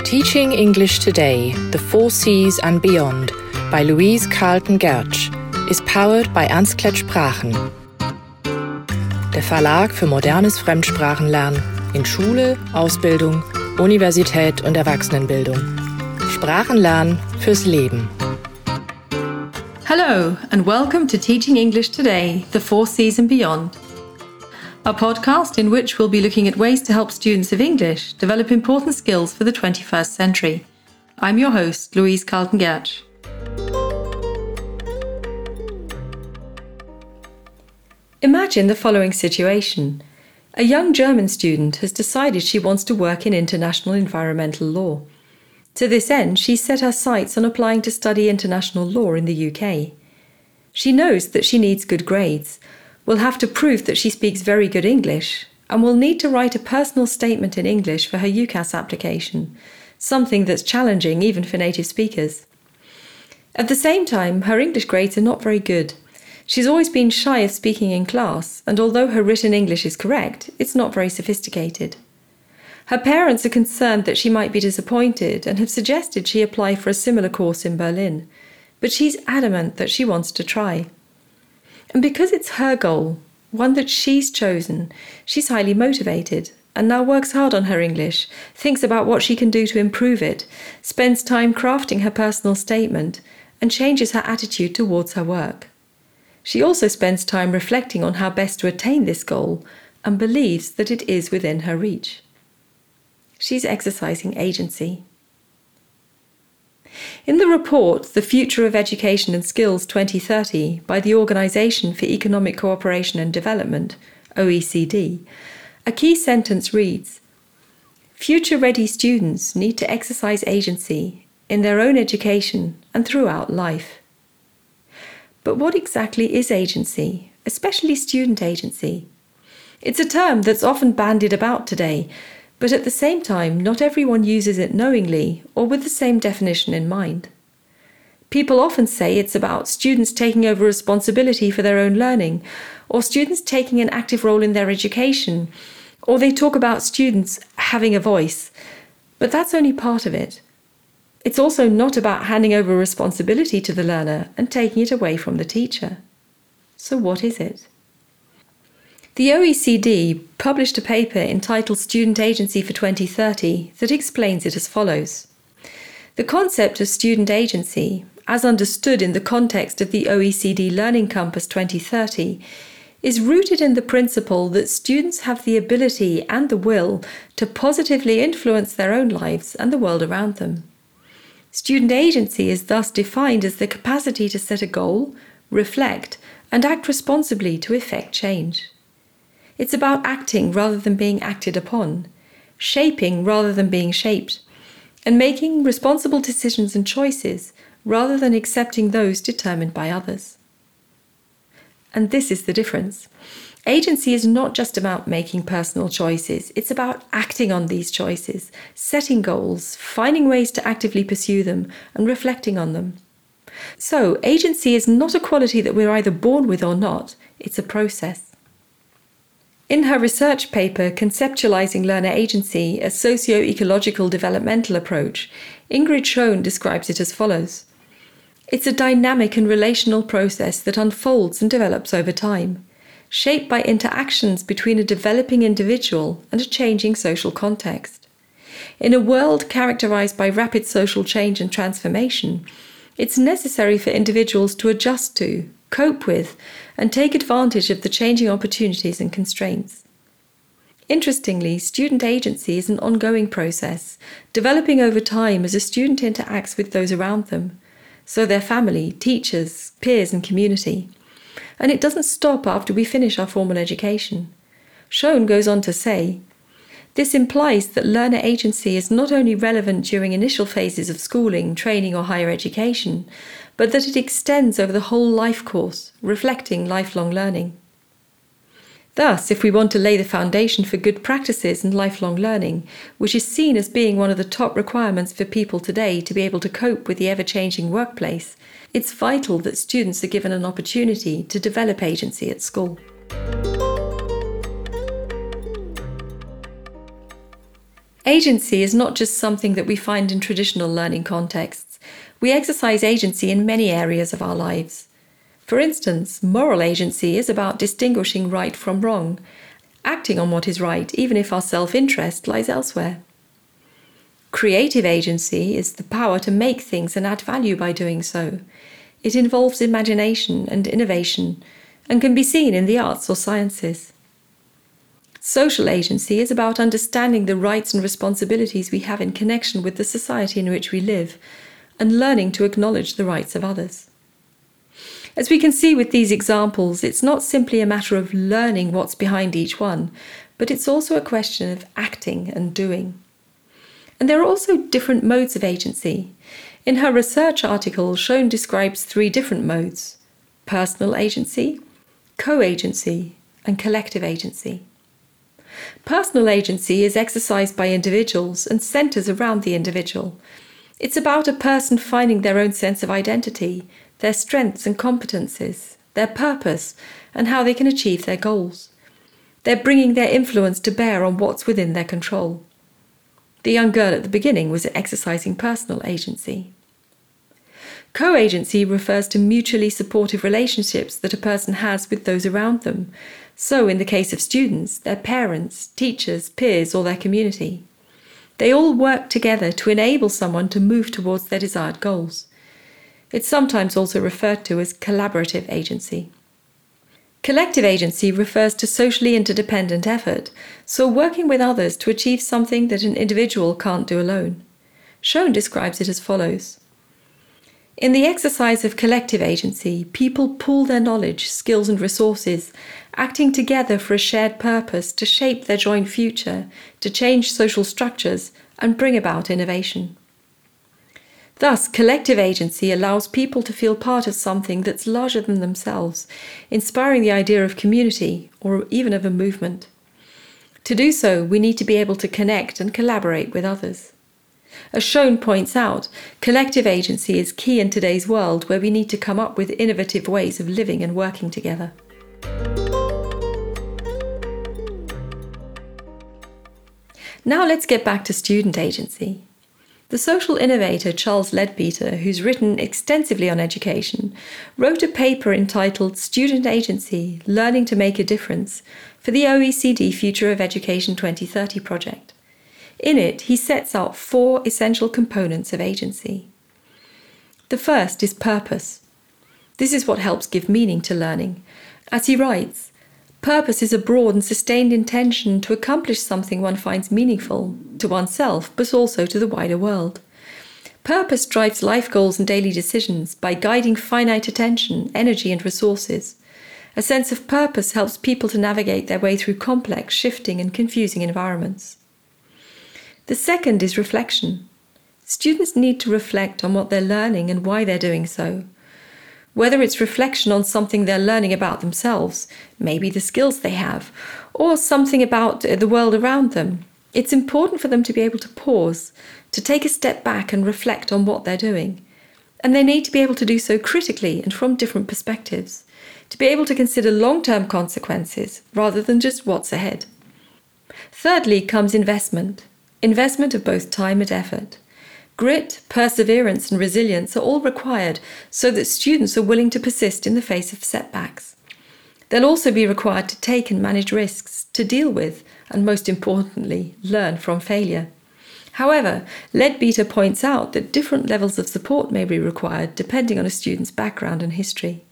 Teaching English Today, The Four Cs and Beyond by Louise Carlton-Gertsch is powered by Ernst Klett Sprachen. Der Verlag für modernes Fremdsprachenlernen in Schule, Ausbildung, Universität und Erwachsenenbildung. Sprachenlernen fürs Leben. Hello and welcome to Teaching English Today, The Four Cs and Beyond, a podcast in which we'll be looking at ways to help students of English develop important skills for the 21st century. I'm your host, Louise Carlton-Gertsch. Imagine the following situation. A young German student has decided she wants to work in international environmental law. To this end, she's set her sights on applying to study international law in the UK. She knows that she needs good grades, will have to prove that she speaks very good English, and will need to write a personal statement in English for her UCAS application, something that's challenging even for native speakers. At the same time, her English grades are not very good. She's always been shy of speaking in class, and although her written English is correct, it's not very sophisticated. Her parents are concerned that she might be disappointed and have suggested she apply for a similar course in Berlin, but she's adamant that she wants to try. And because it's her goal, one that she's chosen, she's highly motivated and now works hard on her English, thinks about what she can do to improve it, spends time crafting her personal statement, and changes her attitude towards her work. She also spends time reflecting on how best to attain this goal and believes that it is within her reach. She's exercising agency. In the report, The Future of Education and Skills 2030 by the Organisation for Economic Cooperation and Development, OECD, a key sentence reads, "Future-ready students need to exercise agency in their own education and throughout life." But what exactly is agency, especially student agency? It's a term that's often bandied about today, but at the same time, not everyone uses it knowingly or with the same definition in mind. People often say it's about students taking over responsibility for their own learning, or students taking an active role in their education, or they talk about students having a voice, but that's only part of it. It's also not about handing over responsibility to the learner and taking it away from the teacher. So what is it? The OECD published a paper entitled Student Agency for 2030 that explains it as follows. The concept of student agency, as understood in the context of the OECD Learning Compass 2030, is rooted in the principle that students have the ability and the will to positively influence their own lives and the world around them. Student agency is thus defined as the capacity to set a goal, reflect, and act responsibly to effect change. It's about acting rather than being acted upon, shaping rather than being shaped, and making responsible decisions and choices rather than accepting those determined by others. And this is the difference. Agency is not just about making personal choices, it's about acting on these choices, setting goals, finding ways to actively pursue them, and reflecting on them. So, agency is not a quality that we're either born with or not, it's a process. In her research paper, Conceptualizing Learner Agency, a Socio-Ecological Developmental Approach, Ingrid Schoen describes it as follows. It's a dynamic and relational process that unfolds and develops over time, shaped by interactions between a developing individual and a changing social context. In a world characterized by rapid social change and transformation, it's necessary for individuals to adjust to, cope with, and take advantage of the changing opportunities and constraints. Interestingly, student agency is an ongoing process, developing over time as a student interacts with those around them, so their family, teachers, peers and community. And it doesn't stop after we finish our formal education. Schoen goes on to say, this implies that learner agency is not only relevant during initial phases of schooling, training or higher education, but that it extends over the whole life course, reflecting lifelong learning. Thus, if we want to lay the foundation for good practices and lifelong learning, which is seen as being one of the top requirements for people today to be able to cope with the ever-changing workplace, it's vital that students are given an opportunity to develop agency at school. Agency is not just something that we find in traditional learning contexts. We exercise agency in many areas of our lives. For instance, moral agency is about distinguishing right from wrong, acting on what is right even if our self-interest lies elsewhere. Creative agency is the power to make things and add value by doing so. It involves imagination and innovation and can be seen in the arts or sciences. Social agency is about understanding the rights and responsibilities we have in connection with the society in which we live and learning to acknowledge the rights of others. As we can see with these examples, it's not simply a matter of learning what's behind each one, but it's also a question of acting and doing. And there are also different modes of agency. In her research article, Schoen describes 3 different modes: personal agency, co-agency, and collective agency. Personal agency is exercised by individuals and centers around the individual. It's about a person finding their own sense of identity, their strengths and competencies, their purpose, and how they can achieve their goals. They're bringing their influence to bear on what's within their control. The young girl at the beginning was exercising personal agency. Co-agency refers to mutually supportive relationships that a person has with those around them. So, in the case of students, their parents, teachers, peers, or their community. They all work together to enable someone to move towards their desired goals. It's sometimes also referred to as collaborative agency. Collective agency refers to socially interdependent effort, so working with others to achieve something that an individual can't do alone. Schoen describes it as follows. In the exercise of collective agency, people pool their knowledge, skills and resources, acting together for a shared purpose to shape their joint future, to change social structures and bring about innovation. Thus, collective agency allows people to feel part of something that's larger than themselves, inspiring the idea of community or even of a movement. To do so, we need to be able to connect and collaborate with others. As Schoen points out, collective agency is key in today's world where we need to come up with innovative ways of living and working together. Now let's get back to student agency. The social innovator Charles Leadbeater, who's written extensively on education, wrote a paper entitled Student Agency, Learning to Make a Difference for the OECD Future of Education 2030 project. In it, he sets out 4 essential components of agency. The first is purpose. This is what helps give meaning to learning. As he writes, purpose is a broad and sustained intention to accomplish something one finds meaningful, to oneself, but also to the wider world. Purpose drives life goals and daily decisions by guiding finite attention, energy and resources. A sense of purpose helps people to navigate their way through complex, shifting and confusing environments. The second is reflection. Students need to reflect on what they're learning and why they're doing so. Whether it's reflection on something they're learning about themselves, maybe the skills they have, or something about the world around them, it's important for them to be able to pause, to take a step back and reflect on what they're doing. And they need to be able to do so critically and from different perspectives, to be able to consider long-term consequences rather than just what's ahead. Thirdly comes investment. Investment of both time and effort. Grit, perseverance and resilience are all required so that students are willing to persist in the face of setbacks. They'll also be required to take and manage risks, to deal with, and most importantly, learn from failure. However, Leadbeater points out that different levels of support may be required depending on a student's background and history.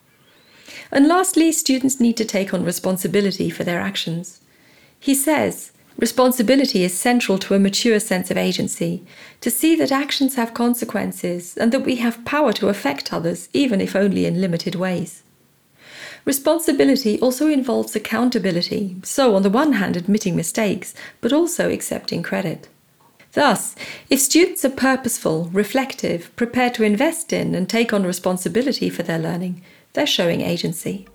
And lastly, students need to take on responsibility for their actions. He says, responsibility is central to a mature sense of agency, to see that actions have consequences and that we have power to affect others, even if only in limited ways. Responsibility also involves accountability, so on the one hand admitting mistakes, but also accepting credit. Thus, if students are purposeful, reflective, prepared to invest in and take on responsibility for their learning, they're showing agency.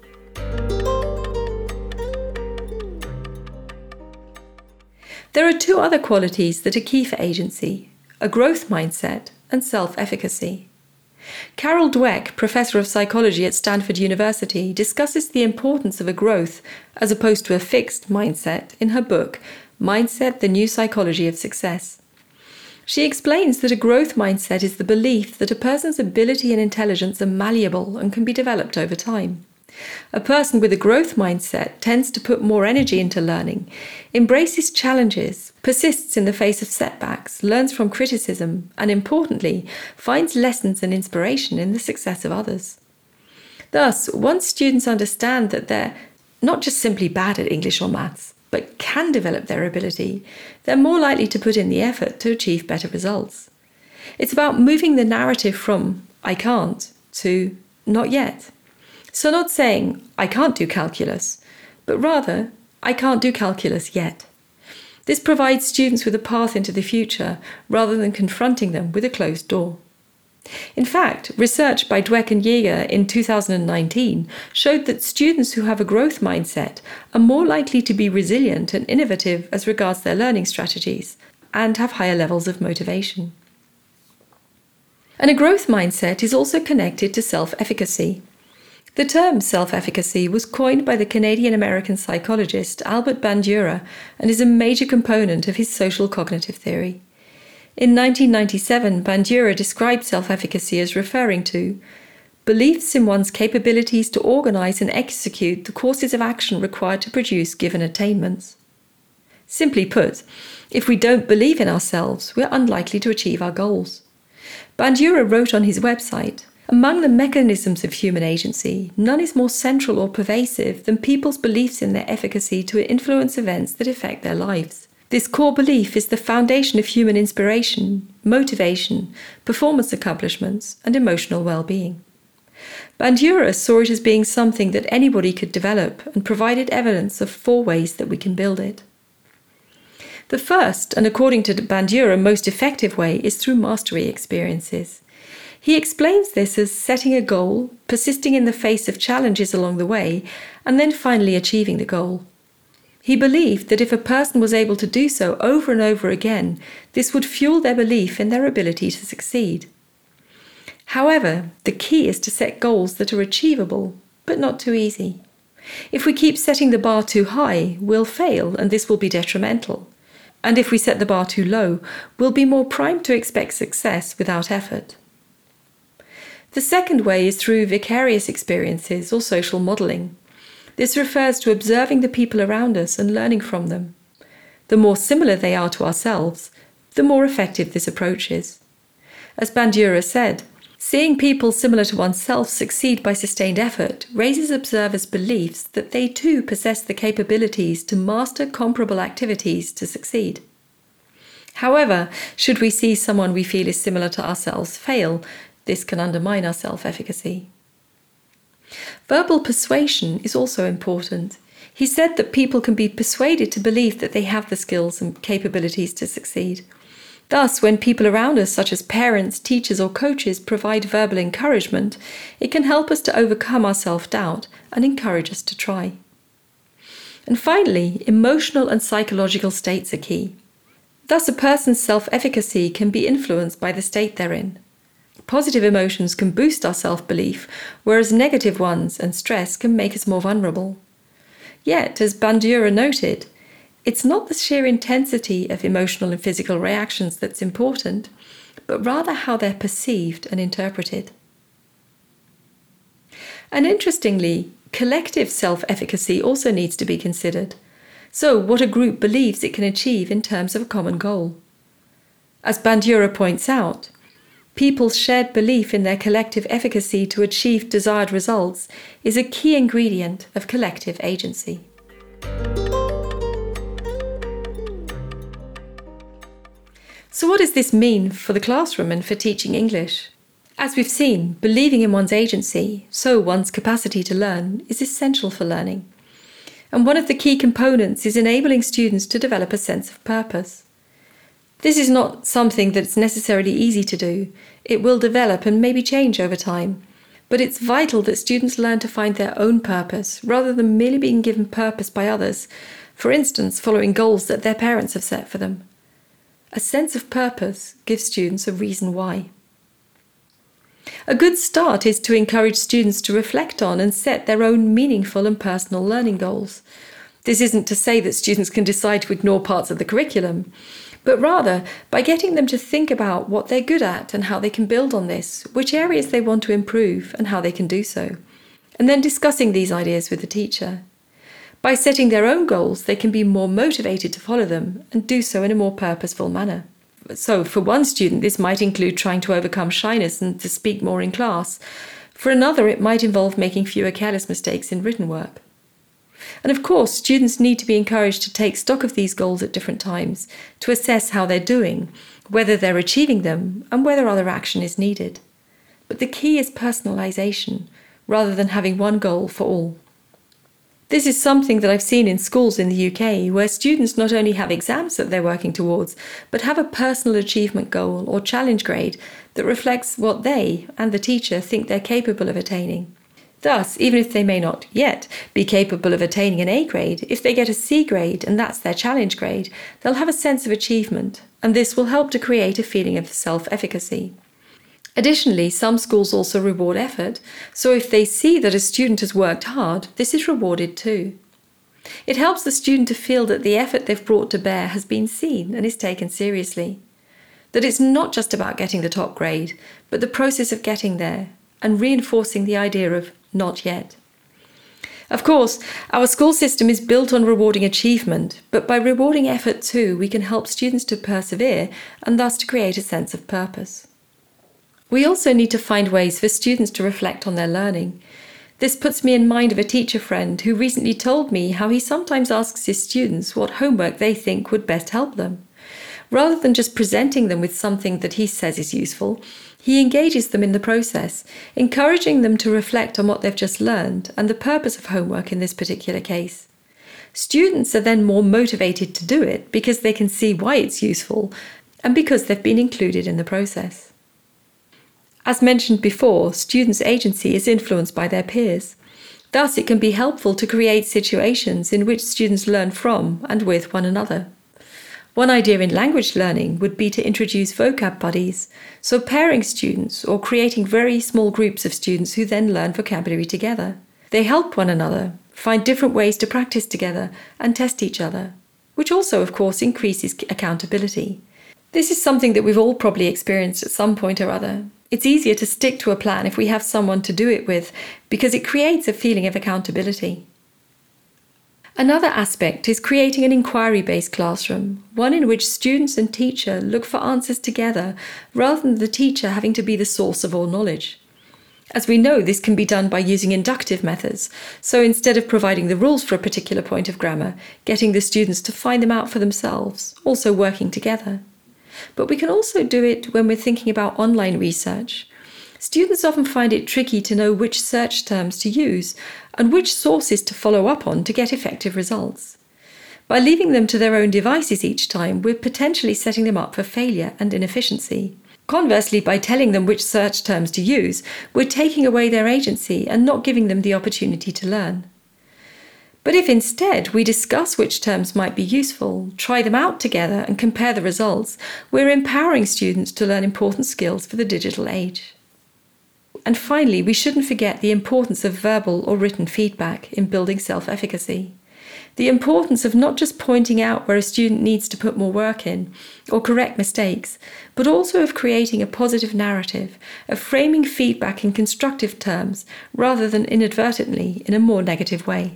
There are 2 other qualities that are key for agency: a growth mindset and self-efficacy. Carol Dweck, professor of psychology at Stanford University, discusses the importance of a growth as opposed to a fixed mindset in her book, Mindset, the New Psychology of Success. She explains that a growth mindset is the belief that a person's ability and intelligence are malleable and can be developed over time. A person with a growth mindset tends to put more energy into learning, embraces challenges, persists in the face of setbacks, learns from criticism, and importantly, finds lessons and inspiration in the success of others. Thus, once students understand that they're not just simply bad at English or maths, but can develop their ability, they're more likely to put in the effort to achieve better results. It's about moving the narrative from "I can't" to "not yet." So not saying "I can't do calculus," but rather "I can't do calculus yet." This provides students with a path into the future rather than confronting them with a closed door. In fact, research by Dweck and Jaeger in 2019 showed that students who have a growth mindset are more likely to be resilient and innovative as regards their learning strategies and have higher levels of motivation. And a growth mindset is also connected to self-efficacy. The term self-efficacy was coined by the Canadian-American psychologist Albert Bandura and is a major component of his social cognitive theory. In 1997, Bandura described self-efficacy as referring to beliefs in one's capabilities to organize and execute the courses of action required to produce given attainments. Simply put, if we don't believe in ourselves, we're unlikely to achieve our goals. Bandura wrote on his website, "Among the mechanisms of human agency, none is more central or pervasive than people's beliefs in their efficacy to influence events that affect their lives. This core belief is the foundation of human inspiration, motivation, performance accomplishments, and emotional well-being." Bandura saw it as being something that anybody could develop and provided evidence of 4 ways that we can build it. The first, and according to Bandura, most effective way is through mastery experiences. He explains this as setting a goal, persisting in the face of challenges along the way, and then finally achieving the goal. He believed that if a person was able to do so over and over again, this would fuel their belief in their ability to succeed. However, the key is to set goals that are achievable, but not too easy. If we keep setting the bar too high, we'll fail, and this will be detrimental. And if we set the bar too low, we'll be more primed to expect success without effort. The second way is through vicarious experiences or social modelling. This refers to observing the people around us and learning from them. The more similar they are to ourselves, the more effective this approach is. As Bandura said, seeing people similar to oneself succeed by sustained effort raises observers' beliefs that they too possess the capabilities to master comparable activities to succeed. However, should we see someone we feel is similar to ourselves fail, this can undermine our self-efficacy. Verbal persuasion is also important. He said that people can be persuaded to believe that they have the skills and capabilities to succeed. Thus, when people around us, such as parents, teachers, or coaches, provide verbal encouragement, it can help us to overcome our self-doubt and encourage us to try. And finally, emotional and psychological states are key. Thus, a person's self-efficacy can be influenced by the state they're in. Positive emotions can boost our self-belief, whereas negative ones and stress can make us more vulnerable. Yet, as Bandura noted, it's not the sheer intensity of emotional and physical reactions that's important, but rather how they're perceived and interpreted. And interestingly, collective self-efficacy also needs to be considered. So, what a group believes it can achieve in terms of a common goal. As Bandura points out, people's shared belief in their collective efficacy to achieve desired results is a key ingredient of collective agency. So what does this mean for the classroom and for teaching English? As we've seen, believing in one's agency, so one's capacity to learn, is essential for learning. And one of the key components is enabling students to develop a sense of purpose. This is not something that's necessarily easy to do. It will develop and maybe change over time. But it's vital that students learn to find their own purpose, rather than merely being given purpose by others, for instance, following goals that their parents have set for them. A sense of purpose gives students a reason why. A good start is to encourage students to reflect on and set their own meaningful and personal learning goals. This isn't to say that students can decide to ignore parts of the curriculum, but rather by getting them to think about what they're good at and how they can build on this, which areas they want to improve and how they can do so, and then discussing these ideas with the teacher. By setting their own goals, they can be more motivated to follow them and do so in a more purposeful manner. So for one student, this might include trying to overcome shyness and to speak more in class. For another, it might involve making fewer careless mistakes in written work. And of course, students need to be encouraged to take stock of these goals at different times, to assess how they're doing, whether they're achieving them, and whether other action is needed. But the key is personalisation, rather than having one goal for all. This is something that I've seen in schools in the UK, where students not only have exams that they're working towards, but have a personal achievement goal or challenge grade that reflects what they and the teacher think they're capable of attaining. Thus, even if they may not yet be capable of attaining an A grade, if they get a C grade and that's their challenge grade, they'll have a sense of achievement, and this will help to create a feeling of self-efficacy. Additionally, some schools also reward effort, so if they see that a student has worked hard, this is rewarded too. It helps the student to feel that the effort they've brought to bear has been seen and is taken seriously. That it's not just about getting the top grade, but the process of getting there, and reinforcing the idea of not yet. Of course, our school system is built on rewarding achievement, but by rewarding effort too, we can help students to persevere and thus to create a sense of purpose. We also need to find ways for students to reflect on their learning. This puts me in mind of a teacher friend who recently told me how he sometimes asks his students what homework they think would best help them. Rather than just presenting them with something that he says is useful, he engages them in the process, encouraging them to reflect on what they've just learned and the purpose of homework in this particular case. Students are then more motivated to do it because they can see why it's useful and because they've been included in the process. As mentioned before, students' agency is influenced by their peers. Thus, it can be helpful to create situations in which students learn from and with one another. One idea in language learning would be to introduce vocab buddies, so pairing students or creating very small groups of students who then learn vocabulary together. They help one another, find different ways to practice together and test each other, which also, of course, increases accountability. This is something that we've all probably experienced at some point or other. It's easier to stick to a plan if we have someone to do it with, because it creates a feeling of accountability. Another aspect is creating an inquiry-based classroom, one in which students and teacher look for answers together rather than the teacher having to be the source of all knowledge. As we know, this can be done by using inductive methods, so instead of providing the rules for a particular point of grammar, getting the students to find them out for themselves, also working together. But we can also do it when we're thinking about online research. Students often find it tricky to know which search terms to use and which sources to follow up on to get effective results. By leaving them to their own devices each time, we're potentially setting them up for failure and inefficiency. Conversely, by telling them which search terms to use, we're taking away their agency and not giving them the opportunity to learn. But if instead we discuss which terms might be useful, try them out together and compare the results, we're empowering students to learn important skills for the digital age. And finally, we shouldn't forget the importance of verbal or written feedback in building self-efficacy. The importance of not just pointing out where a student needs to put more work in or correct mistakes, but also of creating a positive narrative, of framing feedback in constructive terms rather than inadvertently in a more negative way.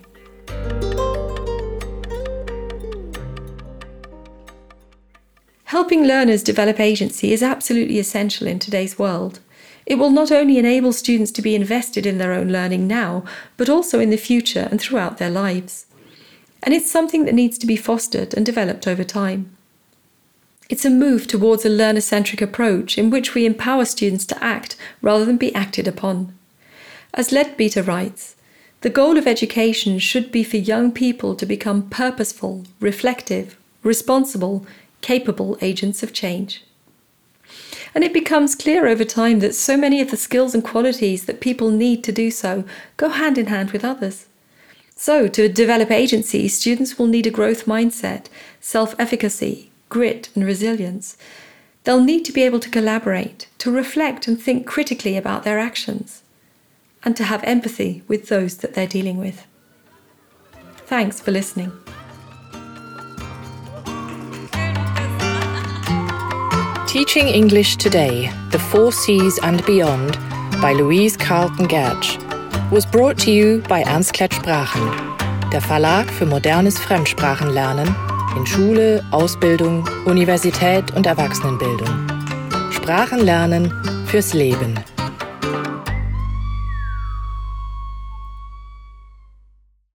Helping learners develop agency is absolutely essential in today's world. It will not only enable students to be invested in their own learning now, but also in the future and throughout their lives. And it's something that needs to be fostered and developed over time. It's a move towards a learner-centric approach in which we empower students to act rather than be acted upon. As Leadbeater writes, the goal of education should be for young people to become purposeful, reflective, responsible, capable agents of change. And it becomes clear over time that so many of the skills and qualities that people need to do so go hand in hand with others. So, to develop agency, students will need a growth mindset, self-efficacy, grit and resilience. They'll need to be able to collaborate, to reflect and think critically about their actions, and to have empathy with those that they're dealing with. Thanks for listening. Teaching English Today, The Four Cs and Beyond by Louise Carlton-Gertsch was brought to you by Ernst-Klett Sprachen, der Verlag für modernes Fremdsprachenlernen in Schule, Ausbildung, Universität und Erwachsenenbildung. Sprachen lernen fürs Leben.